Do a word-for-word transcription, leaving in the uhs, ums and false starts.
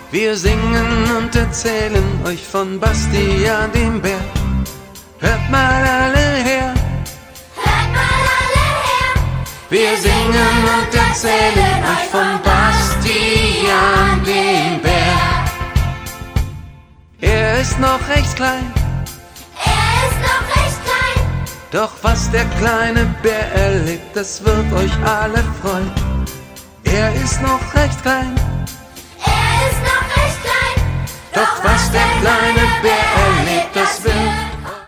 Wir singen und erzählen euch von Bastian dem Bär. Hört mal alle her. Hört mal alle her. Wir singen und erzählen euch von Bastian dem Bär. Er ist noch recht klein. Er ist noch recht klein. Doch was der kleine Bär erlebt, das wird euch alle freuen. Er ist noch recht klein. Er ist noch recht klein. Doch was der kleine Bär